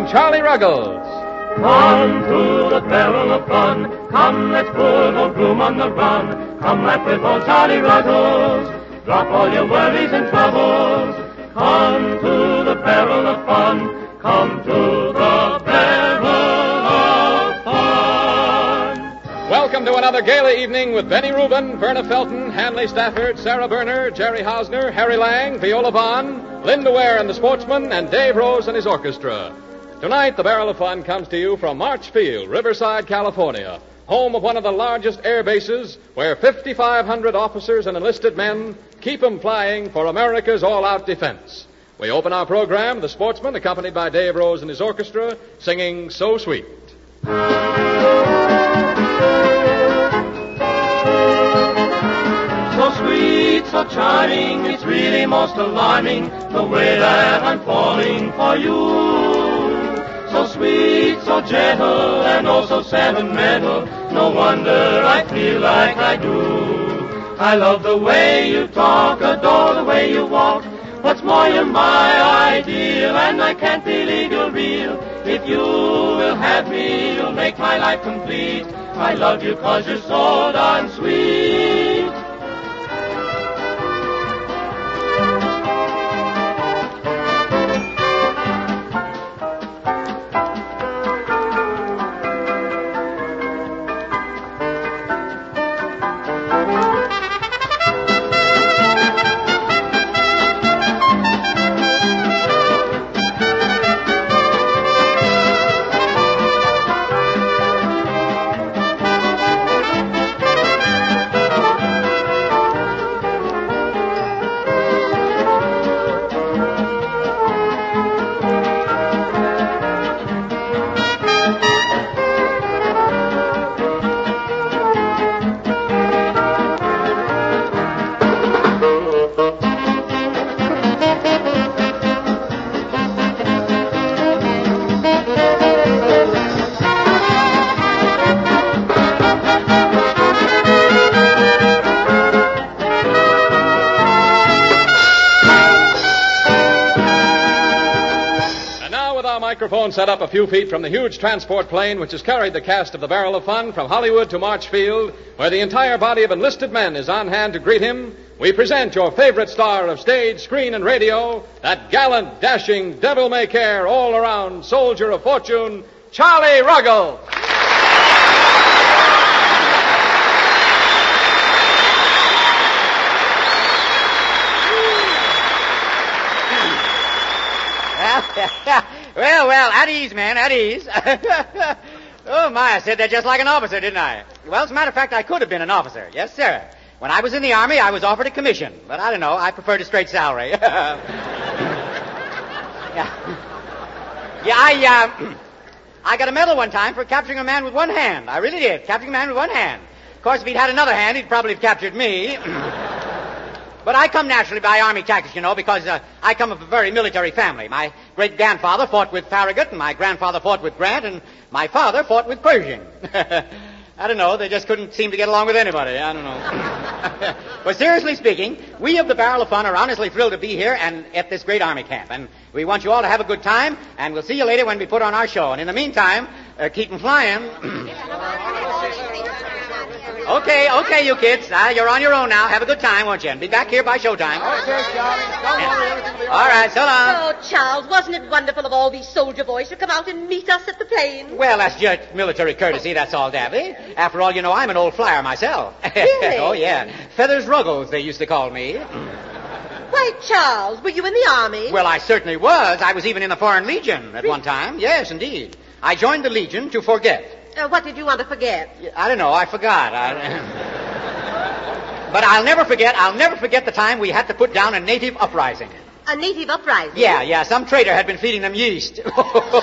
starring Charlie Ruggles. Come to the barrel of fun. Come, let's put old Gloom on the run. Come laugh with old Charlie Ruggles. Drop all your worries and troubles. Come to the barrel of fun. Come to the barrel of fun. Welcome to another gala evening with Benny Rubin, Verna Felton, Hanley Stafford, Sarah Berner, Jerry Hausner, Harry Lang, Viola Vaughn, Linda Ware and the Sportsmen, and Dave Rose and his orchestra. Tonight, the Barrel of Fun comes to you from Marchfield, Riverside, California, home of one of the largest air bases where 5,500 officers and enlisted men keep 'em flying for America's all-out defense. We open our program, The Sportsmen, accompanied by Dave Rose and his orchestra, singing So Sweet. So sweet, so charming, it's really most alarming, the way that I'm falling for you. So sweet, so gentle, and oh so sentimental, no wonder I feel like I do. I love the way you talk, adore the way you walk. What's more, you're my ideal, and I can't believe you're real. If you will have me, you'll make my life complete. I love you 'cause you're so darn sweet. Microphone set up a few feet from the huge transport plane which has carried the cast of the Barrel of Fun from Hollywood to Marchfield, where the entire body of enlisted men is on hand to greet him. We present your favorite star of stage, screen, and radio, that gallant, dashing, devil-may-care, all-around soldier of fortune, Charlie Ruggles. Well, at ease, man, at ease. Oh, my, I said that just like an officer, didn't I? Well, as a matter of fact, I could have been an officer. Yes, sir. When I was in the Army, I was offered a commission. But I don't know, I preferred a straight salary. I got a medal one time for capturing a man with one hand. I really did, capturing a man with one hand. Of course, if he'd had another hand, he'd probably have captured me. But I come naturally by Army tactics, you know, because I come of a very military family. My great-grandfather fought with Farragut, and my grandfather fought with Grant, and my father fought with Pershing. I don't know, they just couldn't seem to get along with anybody. I don't know. But seriously speaking, we of the Barrel of Fun are honestly thrilled to be here and at this great Army camp. And we want you all to have a good time, and we'll see you later when we put on our show. And in the meantime, keep 'em flying. Okay, you kids. You're on your own now. Have a good time, won't you? And be back here by showtime. Okay, Charlie. Don't worry, everything will be all right, so long. Oh, Charles, wasn't it wonderful of all these soldier boys to come out and meet us at the plane? Well, that's just military courtesy, that's all, Davy. After all, you know, I'm an old flyer myself. Really? Oh, yeah. Feathers Ruggles, they used to call me. Why, Charles, were you in the Army? Well, I certainly was. I was even in the Foreign Legion at one time. Yes, indeed. I joined the Legion to forget. What did you want to forget? I don't know. I forgot. But I'll never forget the time we had to put down a native uprising. A native uprising? Yeah. Some traitor had been feeding them yeast. Oh,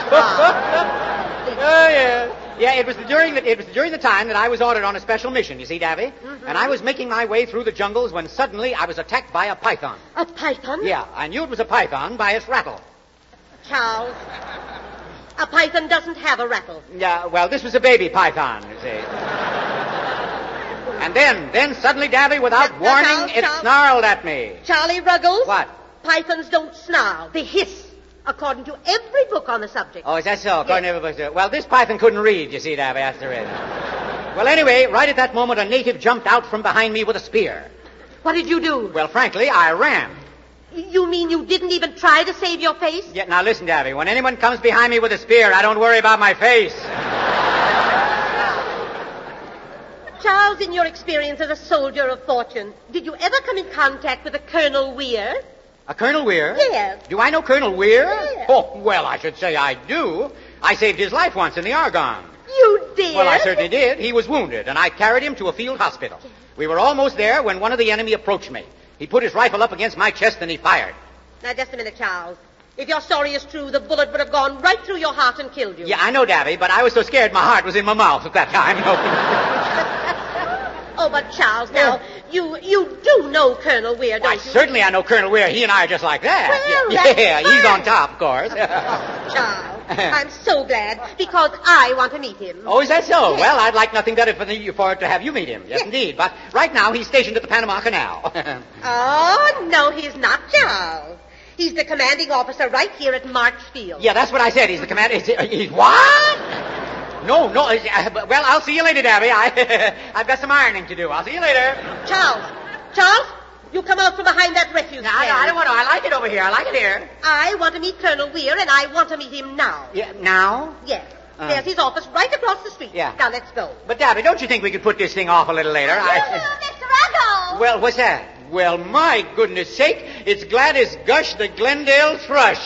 yeah. Yeah, it was during the time that I was ordered on a special mission, you see, Davy? Mm-hmm. And I was making my way through the jungles when suddenly I was attacked by a python. A python? Yeah, I knew it was a python by its rattle. Charles, a python doesn't have a rattle. Yeah, well, this was a baby python, you see. And then suddenly, Davy, without warning, it snarled at me. Charlie Ruggles? What? Pythons don't snarl. They hiss. according to every book on the subject. Oh, is that so? According to everybody. Well, this python couldn't read, you see, Davy. That's the reason. Well, anyway, right at that moment, a native jumped out from behind me with a spear. What did you do? Well, frankly, I ran. You mean you didn't even try to save your face? Yeah, now listen, Davy. When anyone comes behind me with a spear, I don't worry about my face. Charles, in your experience as a soldier of fortune, did you ever come in contact with a Colonel Weir? A Colonel Weir? Yes. Do I know Colonel Weir? Yes. Oh, well, I should say I do. I saved his life once in the Argonne. You did? Well, I certainly did. He was wounded, and I carried him to a field hospital. We were almost there when one of the enemy approached me. He put his rifle up against my chest and he fired. Now, just a minute, Charles. If your story is true, the bullet would have gone right through your heart and killed you. Yeah, I know, Davy, but I was so scared my heart was in my mouth at that time. Oh, but Charles, now, you do know Colonel Weir, don't Why, you? certainly I know Colonel Weir. He and I are just like that. Well, yeah, that's he's fine. on top, of course. Charles, I'm so glad, because I want to meet him. Oh, is that so? Yes. Well, I'd like nothing better for to have you meet him. Yes, Yes. indeed. But right now, he's stationed at the Panama Canal. Oh, no, he's not, Charles. He's the commanding officer right here at Marchfield. Yeah, that's what I said. He's the commander. He's what? No. Well, I'll see you later, Davy. I've got some ironing to do. I'll see you later. Charles, you come out from behind that refuse No, I don't want to. I like it over here. I like it here. I want to meet Colonel Weir, and I want to meet him now. Yeah, now? Yes. There's his office right across the street. Yeah. Now, let's go. But, Davy, don't you think we could put this thing off a little later? Mr. Ruggles! Well, what's that? Well, my goodness sake, it's Gladys Gush, the Glendale thrush.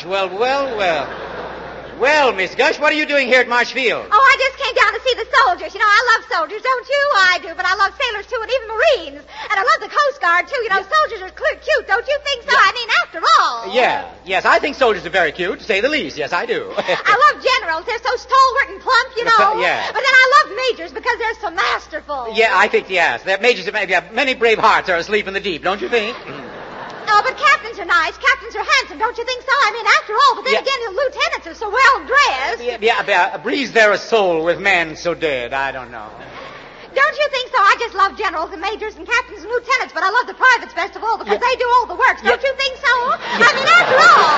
Well, Miss Gush, what are you doing here at Marshfield? Oh, I just came down to see the soldiers. You know, I love soldiers, don't you? I do, but I love sailors, too, and even Marines. And I love the Coast Guard, too. You know, soldiers are cute, don't you think so? I mean, after all. Yes, I think soldiers are very cute, to say the least. Yes, I do. I love generals. They're so stalwart and plump, you know. Yeah. But then I love majors because they're so masterful. Yeah, I think, yes. Their majors, many brave hearts are asleep in the deep, don't you think? Oh, but captains are nice. Captains are handsome, don't you think so? I mean, after all, but then again, the lieutenants are so well dressed. Breathes there a soul with men so dead? I don't know. Don't you think so? I just love generals and majors and captains and lieutenants, but I love the privates best of all because they do all the work. Don't you think so? I mean, after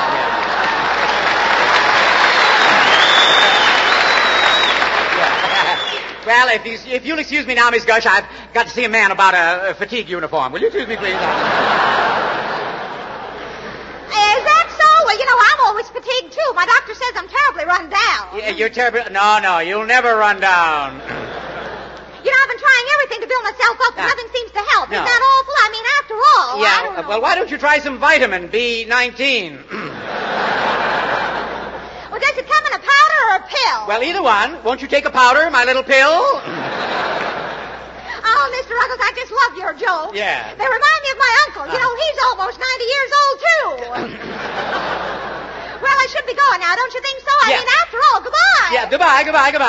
all. Well, if you'll excuse me now, Miss Gush, I've got to see a man about a fatigue uniform. Will you excuse me, please? Is that so? Well, you know, I'm always fatigued, too. My doctor says I'm terribly run down. Yeah, you're terrible. No, you'll never run down. You know, I've been trying everything to build myself up, but nothing seems to help. No. Is that awful? I mean, after all, I don't know. Well, why don't you try some vitamin B19? Well, does it come in a powder or a pill? Well, either one. Won't you take a powder, my little pill? Oh, Mr. Ruggles, I just love your jokes. Yeah. They remind me of my uncle. You know, he's almost 90 years old, too. Well, I should be going now, don't you think so? I mean, after all, goodbye. Yeah, goodbye.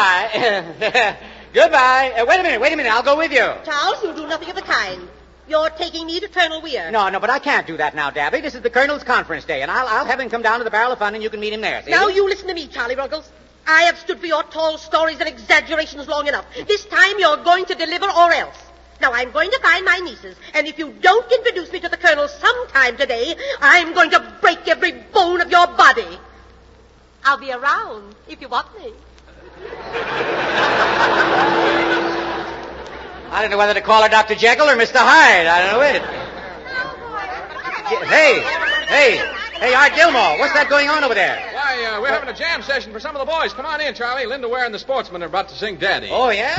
Goodbye. Wait a minute. I'll go with you. Charles, you'll do nothing of the kind. You're taking me to Colonel Weir. No, but I can't do that now, Davy. This is the Colonel's conference day, and I'll have him come down to the Barrel of Fun, and you can meet him there. See? Now you listen to me, Charlie Ruggles. I have stood for your tall stories and exaggerations long enough. This time you're going to deliver or else. Now, I'm going to find my nieces, and if you don't introduce me to the Colonel sometime today, I'm going to break every bone of your body. I'll be around if you want me. I don't know whether to call her Dr. Jekyll or Mr. Hyde. I don't know it. Hey, Art Gilmore, what's that going on over there? Why, we're having a jam session for some of the boys. Come on in, Charlie. Linda Ware and the Sportsmen are about to sing Daddy. Oh, yeah?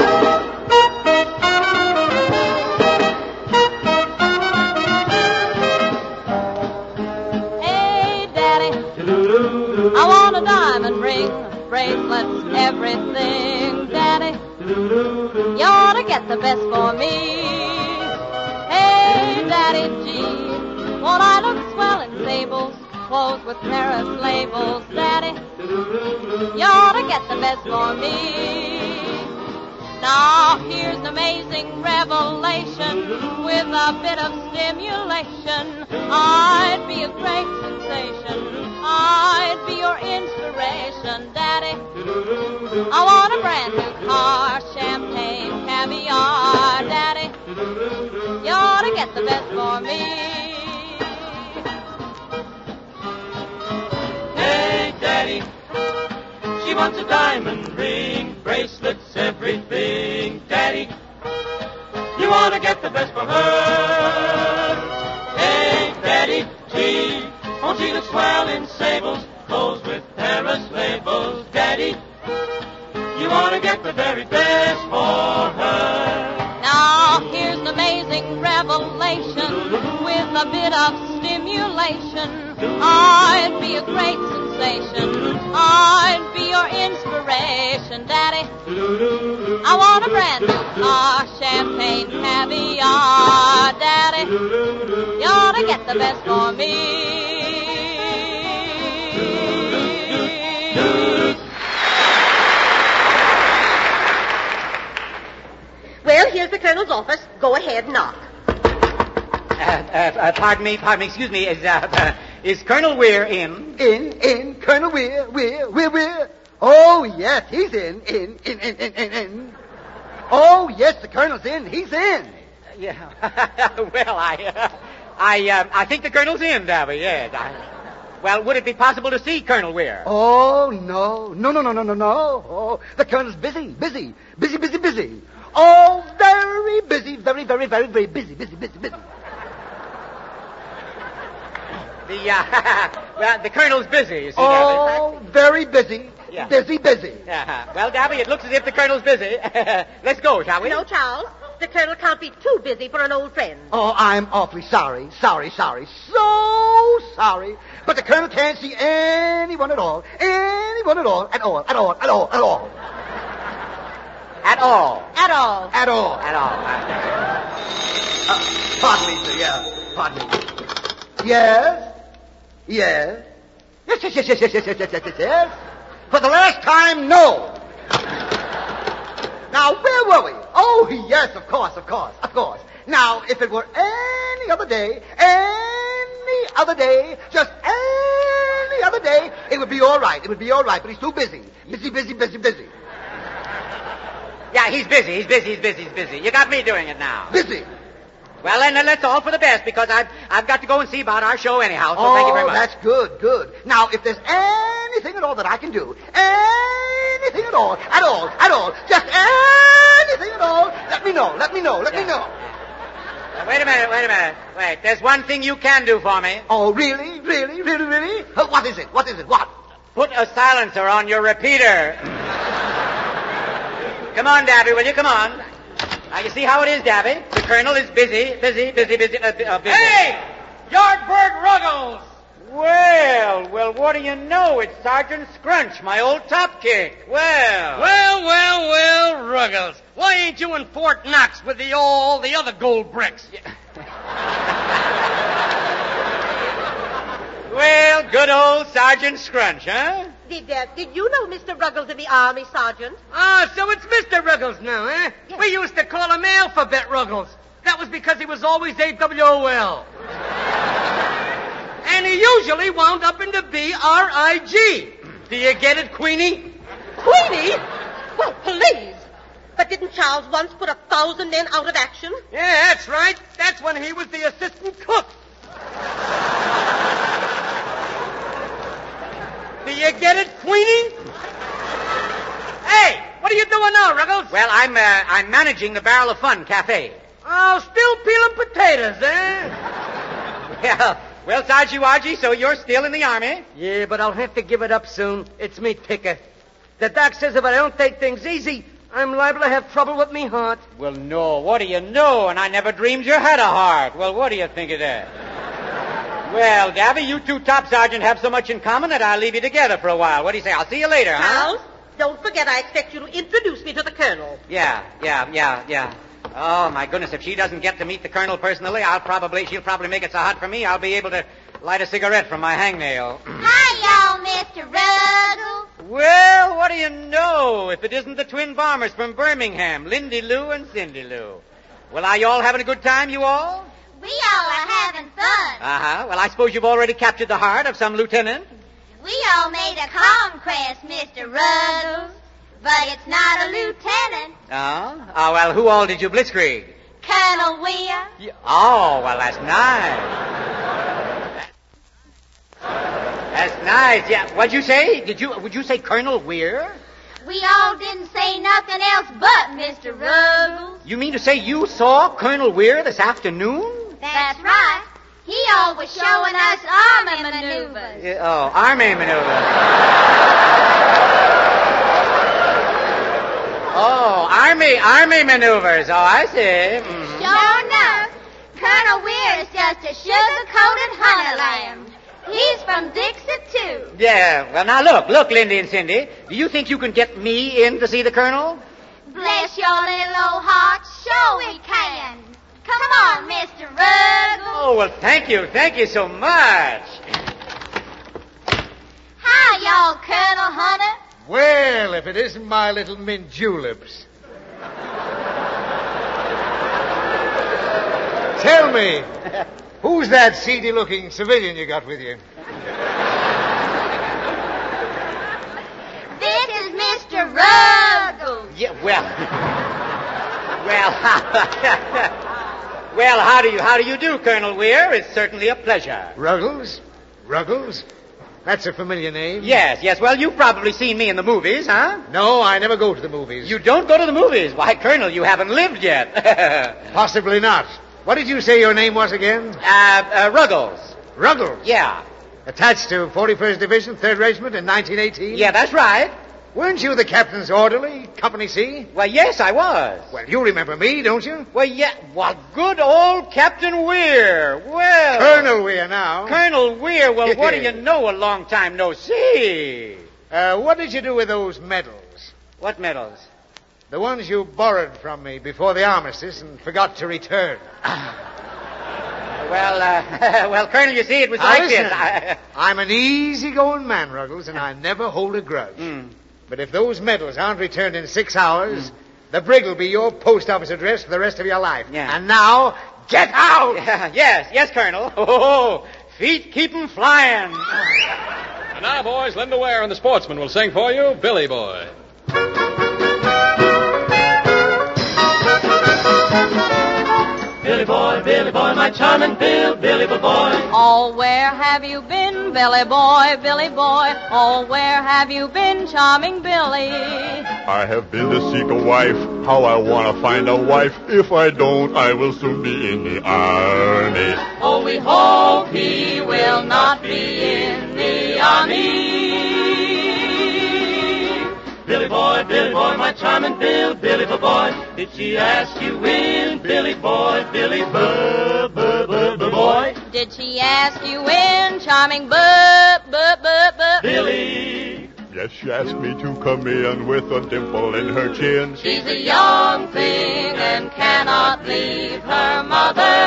Hey, Daddy, I want a diamond ring, bracelets, everything. Daddy, you ought to get the best for me. Hey, Daddy G, won't I look swell in sables, clothes with Paris labels? Daddy, you ought to get the best for me. Now, here's an amazing revelation with a bit of stimulation. I'd be a great sensation. I'd be your inspiration, Daddy. I want a brand new car, champagne, caviar, Daddy. You ought to get the best for me. Hey, She wants a diamond ring, bracelets, everything. Daddy, you want to get the best for her. Hey, Daddy, gee, won't she look swell in sables, clothes with Paris labels? Daddy, you want to get the very best for her. Now here's an amazing revelation with a bit of stimulation. I'd be a great sensation. I'd be your inspiration, Daddy. I want a brand new car, champagne, caviar, Daddy. You ought to get the best for me. Well, here's the Colonel's office. Go ahead, knock. Pardon me, excuse me. Is Colonel Weir in? In. Colonel Weir. Oh, yes, he's in. Oh, yes, the Colonel's in. He's in. Yeah. Well, I think the Colonel's in, Davy, yes. Well, would it be possible to see Colonel Weir? Oh, no. Oh, the Colonel's busy. Oh, very busy, very busy. The Colonel's busy, you see, Oh, Davy. very busy. Yeah. Busy. Well, Davy, it looks as if the Colonel's busy. Let's go, shall we? No, Charles. The Colonel can't be too busy for an old friend. Oh, I'm awfully sorry. So sorry. But the Colonel can't see anyone at all. At all. At all. Pardon me, sir, Pardon me. Yes. Yes. For the last time, no. Now, where were we? Oh, yes, of course. Now, if it were any other day, just any other day, it would be all right. But he's too busy. Busy. Yeah, he's busy. You got me doing it now. Busy. Well, then let's all for the best, because I've got to go and see about our show anyhow, so thank you very much. That's good. Now, if there's anything at all that I can do, anything at all, just anything at all, let me know. Wait a minute. Wait, there's one thing you can do for me. Oh, really? What is it? Put a silencer on your repeater. Come on, Davy, will you? Come on. Now, you see how it is, Davy. The Colonel is busy. Hey! Yardbird Ruggles! Well, what do you know? It's Sergeant Scrunch, my old top kick. Well, Ruggles. Why ain't you in Fort Knox with all the other gold bricks? Well, good old Sergeant Scrunch, huh? Did you know Mr. Ruggles in the Army, Sergeant? So it's Mr. Ruggles now, eh? Yes. We used to call him Alphabet Ruggles. That was because he was always AWOL. And he usually wound up into BRIG. Do you get it, Queenie? Queenie? Well, please. But didn't Charles once put 1,000 men out of action? Yeah, that's right. That's when he was the assistant cook. Do you get it, Queenie? Hey, what are you doing now, Ruggles? Well, I'm managing the Barrel of Fun Cafe. Oh, still peeling potatoes, eh? Well, Saji-Waji, so you're still in the Army? Yeah, but I'll have to give it up soon. It's me ticker. The doc says if I don't take things easy, I'm liable to have trouble with me heart. Well, no, what do you know? And I never dreamed you had a heart. Well, what do you think of that? Well, Davy, you two top sergeant have so much in common that I'll leave you together for a while. What do you say? I'll see you later, huh? Charles, don't forget I expect you to introduce me to the Colonel. Yeah. Oh, my goodness, if she doesn't get to meet the Colonel personally, she'll probably make it so hot for me, I'll be able to light a cigarette from my hangnail. Hi, y'all, Mr. Ruggles. Well, what do you know? If it isn't the twin bombers from Birmingham, Lindy Lou and Cindy Lou. Well, are you all having a good time, you all? We all are having fun. Uh-huh. Well, I suppose you've already captured the heart of some lieutenant? We all made a conquest, Mr. Ruggles. But it's not a lieutenant. Oh, well, who all did you blitzkrieg? Colonel Weir. Oh, well, that's nice. That's nice. Yeah. What'd you say? Would you say Colonel Weir? We all didn't say nothing else but Mr. Ruggles. You mean to say you saw Colonel Weir this afternoon? That's right. He always showing us army maneuvers. Army maneuvers. Army maneuvers. Oh, I see. Mm-hmm. Sure enough. Colonel Weir is just a sugar-coated honey lamb. He's from Dixie, too. Yeah, well, now look, Lindy and Cindy. Do you think you can get me in to see the Colonel? Bless your little old heart. Sure we can. Come on, Mr. Ruggles. Oh, well, thank you so much. Hi, y'all, Colonel Hunter. Well, if it isn't my little mint juleps. Tell me, who's that seedy-looking civilian you got with you? This is Mr. Ruggles. Yeah, well, how do you do, Colonel Weir? It's certainly a pleasure. Ruggles? That's a familiar name. Yes. Well, you've probably seen me in the movies, huh? No, I never go to the movies. You don't go to the movies? Why, Colonel, you haven't lived yet. Possibly not. What did you say your name was again? Ruggles. Ruggles? Yeah. Attached to 41st Division, 3rd Regiment in 1918? Yeah, that's right. Weren't you the captain's orderly, Company C? Well, yes, I was. Well, you remember me, don't you? Well, yeah. Well, good old Captain Weir. Well. Colonel Weir now. Colonel Weir. Well, what do you know? A long time no see. What did you do with those medals? What medals? The ones you borrowed from me before the armistice and forgot to return. Well, Colonel, you see, it was like this. I'm an easygoing man, Ruggles, and I never hold a grudge. But if those medals aren't returned in 6 hours, the brig will be your post office address for the rest of your life. Yeah. And now, get out! Yes, Colonel. Oh, feet keep 'em flying. And now, boys, Linda Ware and the Sportsman will sing for you, Billy Boy. Billy Boy, my charming Billy Boy. Oh, where have you been, Billy Boy, Billy Boy? Oh, where have you been, charming Billy? I have been to seek a wife. How I want to find a wife. If I don't, I will soon be in the army. Oh, we hope he will not be in the army. Billy Boy, my charming Billy Boy. Did she ask you in, Billy Boy, Billy Boy? Did she ask you in, charming Billy? Yes, she asked me to come in with a dimple in her chin. She's a young thing and cannot leave her mother.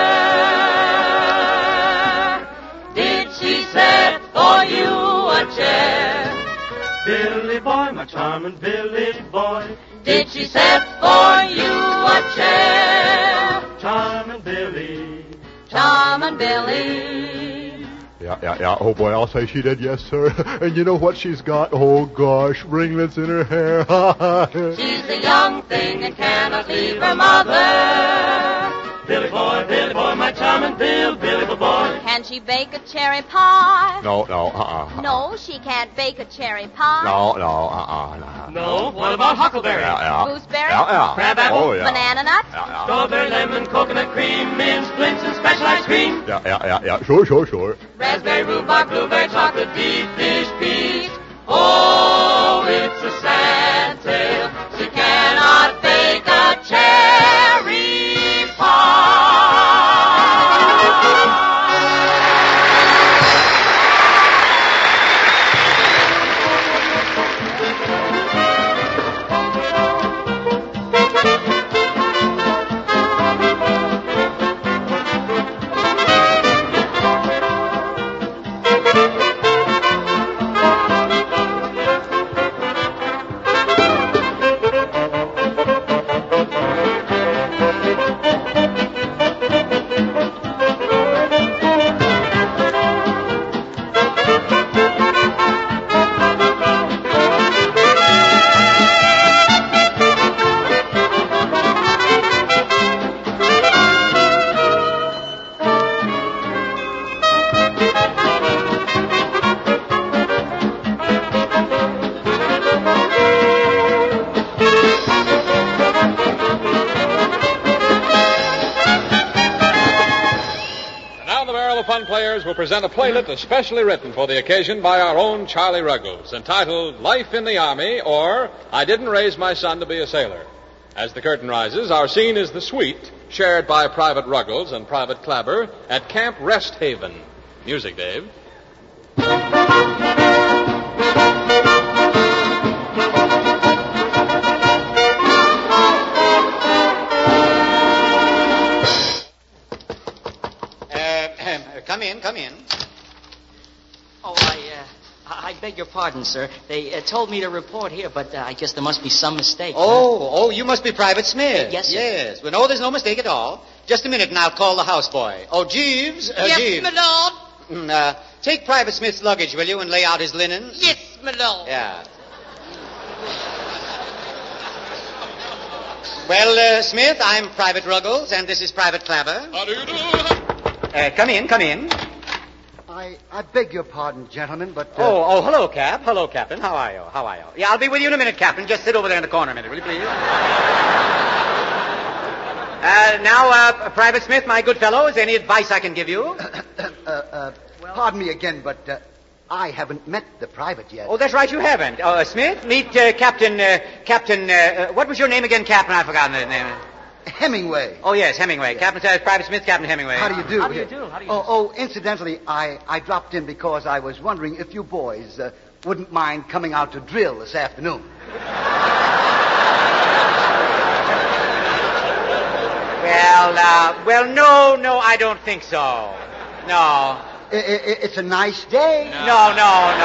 Did she set for you a chair? Billy Boy, my charming Billy Boy. Did she set for you a chair? Charming Billy. Charming Billy. Yeah. Oh, boy, I'll say she did, yes, sir. And you know what she's got? Oh, gosh, ringlets in her hair. She's a young thing and cannot leave her mother. Billy Boy, my charming Billy Boy. Can she bake a cherry pie? No, No, she can't bake a cherry pie. No. No, what about huckleberry? Yeah. Gooseberry? Crab apple? Oh, yeah. Banana nut? Yeah. Strawberry, lemon, coconut cream, mint, splints, and special ice cream. Yeah. Sure. Raspberry, rhubarb, blueberry, chocolate, deep dish, peach. Oh, it's a sad tale. She cannot bake a cherry pie. while the Fun Players will present a playlet especially written for the occasion by our own Charlie Ruggles, entitled Life in the Army, or I Didn't Raise My Son to Be a Sailor. As the curtain rises, our scene is the suite shared by Private Ruggles and Private Clabber at Camp Rest Haven. Music, Dave. Come in. Oh, I beg your pardon, sir. They told me to report here, but I guess there must be some mistake. Oh, you must be Private Smith. Yes, sir. Yes. Well, no, there's no mistake at all. Just a minute, and I'll call the houseboy. Oh, Jeeves. Yes, Jeeves. my lord. Take Private Smith's luggage, will you, and lay out his linen? Yes, my lord. Yeah. Well, Smith, I'm Private Ruggles, and this is Private Clabber. How do you do? Come in. I beg your pardon, gentlemen, but... Hello, Cap. Hello, Captain. How are you? Yeah, I'll be with you in a minute, Captain. Just sit over there in the corner a minute, will you, please? Now, Private Smith, my good fellow, is there any advice I can give you? Pardon me again, but I haven't met the private yet. Oh, that's right, you haven't. Smith, meet Captain, what was your name again, Captain? I've forgotten the name. Hemingway. Oh, yes, Hemingway. Captain says Private Smith, Captain Hemingway. How do you do? How do you do? Incidentally, I dropped in because I was wondering if you boys wouldn't mind coming out to drill this afternoon. Well, no, I don't think so. No. It's a nice day. No.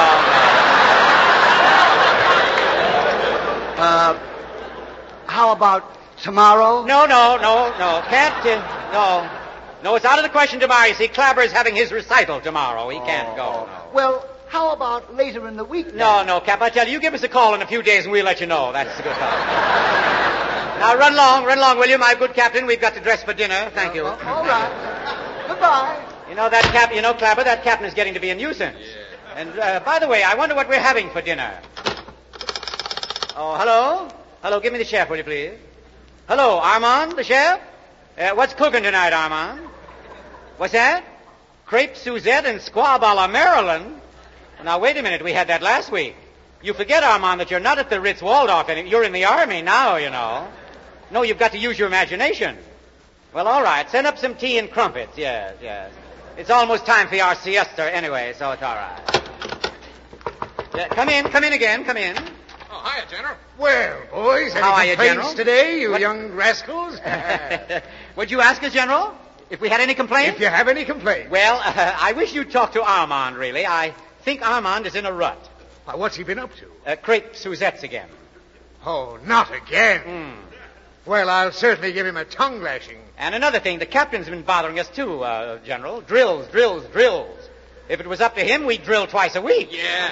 How about tomorrow? No. Captain, no, it's out of the question tomorrow. You see, Clabber is having his recital tomorrow. He can't go. No. Well, how about later in the week then? No, Cap, I tell you give us a call in a few days and we'll let you know. That's a good call. Now, run along, will you, my good Captain? We've got to dress for dinner. Thank you. All right. Goodbye. Clabber, that captain is getting to be a nuisance. Yeah. And, by the way, I wonder what we're having for dinner. Oh, hello? Hello, give me the chef, will you, please? Hello, Armand, the chef? What's cooking tonight, Armand? What's that? Crepe Suzette and squab a la Maryland? Now, wait a minute, we had that last week. You forget, Armand, that you're not at the Ritz-Waldorf anymore. You're in the Army now, you know. No, you've got to use your imagination. Well, all right, send up some tea and crumpets, yes. It's almost time for our siesta anyway, so it's all right. Come in again. Oh, hiya, General. Well, boys, How are any you, complaints General? today, you young rascals? Would you ask us, General, if we had any complaints? If you have any complaints. Well, I wish you'd talk to Armand, really. I think Armand is in a rut. What's he been up to? Crepe Suzettes again. Oh, not again. Well, I'll certainly give him a tongue lashing. And another thing, the captain's been bothering us, too, General. Drills. If it was up to him, we'd drill twice a week. Yeah.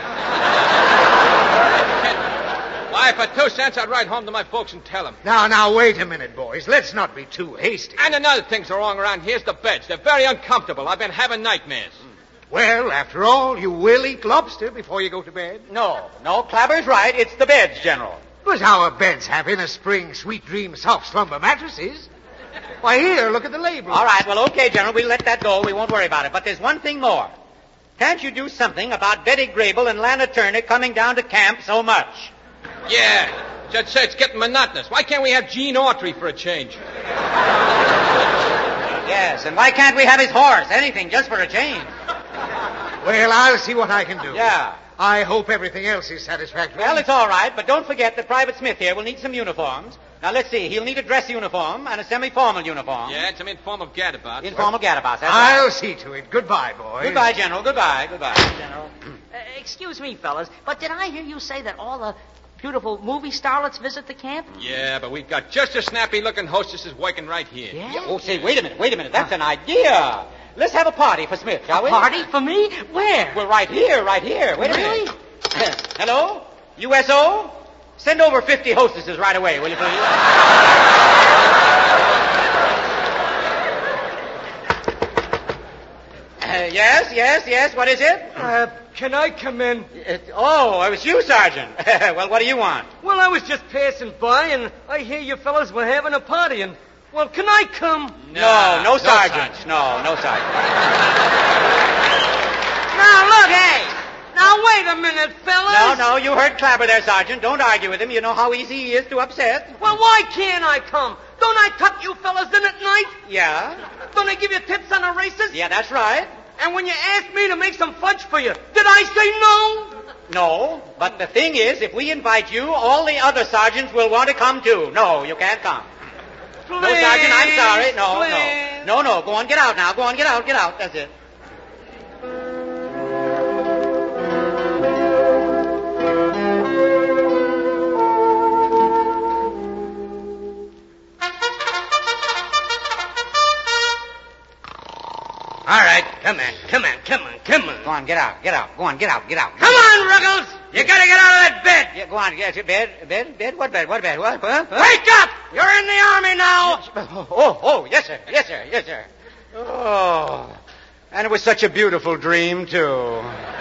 Why, for 2 cents, I'd ride home to my folks and tell them. Now, wait a minute, boys. Let's not be too hasty. And another thing's wrong around here's the beds. They're very uncomfortable. I've been having nightmares. Well, after all, you will eat lobster before you go to bed. No, Clabber's right. It's the beds, General. But our beds have in a spring sweet dream soft slumber mattresses. Why, here, look at the label. All right, well, okay, General, we'll let that go. We won't worry about it. But there's one thing more. Can't you do something about Betty Grable and Lana Turner coming down to camp so much? Yeah. Judge said it's getting monotonous. Why can't we have Gene Autry for a change? Yes, and why can't we have his horse? Anything, just for a change. Well, I'll see what I can do. Yeah. I hope everything else is satisfactory. Well, it's all right, but don't forget that Private Smith here will need some uniforms. Now, let's see. He'll need a dress uniform and a semi-formal uniform. Yeah, it's some informal gadabout. Informal gadabouts, that's I'll right. see to it. Goodbye, boys. Goodbye, General. Goodbye, General. Excuse me, fellas, but did I hear you say that all the beautiful movie starlets visit the camp? Yeah, but we've got just a snappy-looking hostesses working right here. Yeah? Oh, say, wait a minute. That's an idea. Let's have a party for Smith, shall we? A party for me? Where? Well, right here. Wait a minute. Hello? USO? Send over 50 hostesses right away, will you please? Yes. What is it? Can I come in? It was you, Sergeant. Well, what do you want? Well, I was just passing by, and I hear you fellas were having a party, and, Well, can I come? No sergeants. No sergeants. Now, look, hey. Now, wait a minute, fellas. No, you heard Clapper there, Sergeant. Don't argue with him. You know how easy he is to upset. Well, why can't I come? Don't I tuck you fellas in at night? Yeah? Don't I give you tips on the races? Yeah, that's right. And when you asked me to make some fudge for you, did I say no? No, but the thing is, if we invite you, all the other sergeants will want to come too. No, you can't come. Please, no, Sergeant, I'm sorry. please. No. Go on, get out now. Go on, get out. That's it. All right, come on. Go on, get out. Go on, get out. Come on, Ruggles. You gotta get out of that bed. Yeah, go on, get to bed. What bed? What? Huh? Wake up! You're in the army now. Oh, yes, sir. Oh, and it was such a beautiful dream, too.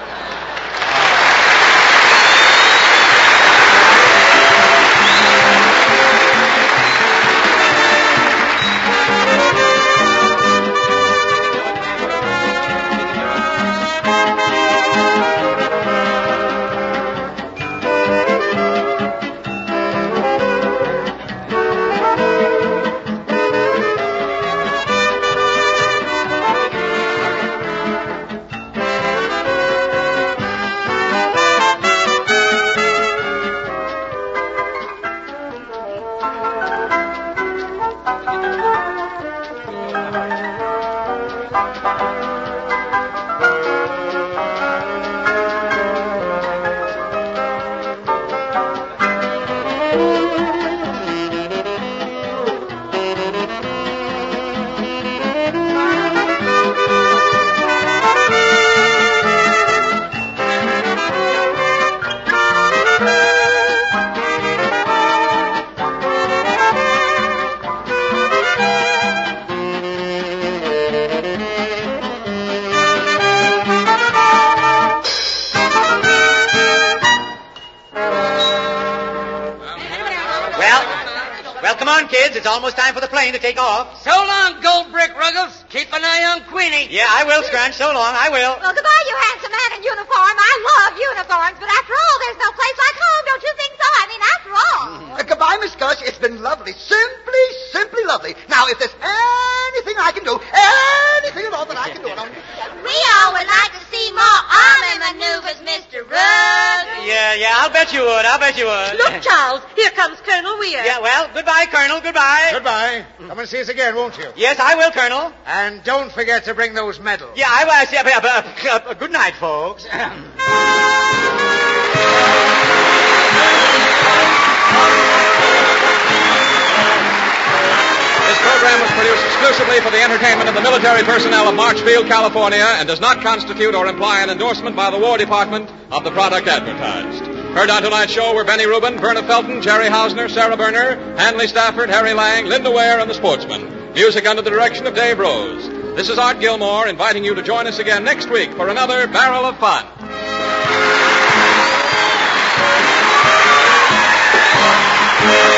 Well, come on, kids. It's almost time for the plane to take off. So long, Gold Brick Ruggles. Keep an eye on Queenie. Yeah, I will, Scrunch. So long, I will. Well, goodbye, you handsome man in uniform. I love uniforms, but after all, there's no place like home. Don't you think so? I mean, after all. Goodbye, Miss Gush. It's been lovely. Simply lovely. Now, if there's anything I can do, anything at all that I can do, We all would like to see more army maneuvers, Mr. Ruggles. Yeah, I'll bet you would. Look, Charles, here comes Colonel Weir. Yeah, well, goodbye, Colonel. Goodbye. Goodbye. Come and see us again, won't you? Yes, I will, Colonel. And don't forget to bring those medals. Yeah, I will. Good night, folks. This program was produced exclusively for the entertainment of the military personnel of Marchfield, California, and does not constitute or imply an endorsement by the War Department of the product advertised. Heard on tonight's show were Benny Rubin, Verna Felton, Jerry Hausner, Sarah Berner, Hanley Stafford, Harry Lang, Linda Ware, and the Sportsmen. Music under the direction of Dave Rose. This is Art Gilmore inviting you to join us again next week for another Barrel of Fun.